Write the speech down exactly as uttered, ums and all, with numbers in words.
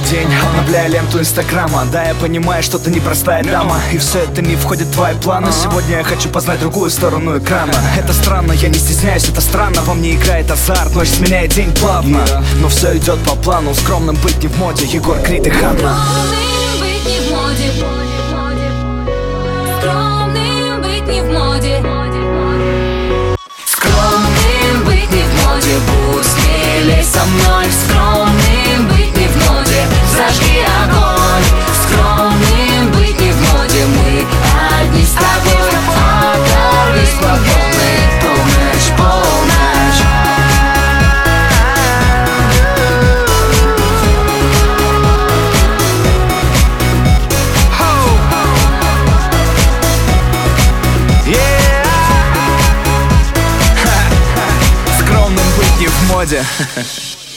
день, обновляя ленту инстаграма. Да, я понимаю, что ты непростая дама, и все это не входит в твои планы. Сегодня я хочу познать другую сторону экрана. Это странно, я не стесняюсь, это странно. Во мне играет азарт, ночь сменяет день плавно. Но все идет по плану, скромным быть не в моде. Егор Крид и Ханна. Скромным быть не в моде. Скромным быть не в моде. Скромным быть не в моде. Будь смелей со мной. Скромным быть не в моде. Зажги огонь. Скромным быть не в моде. Мы одни с тобой. Оторвись по полной. Полночь, полночь. Скромным быть не в моде.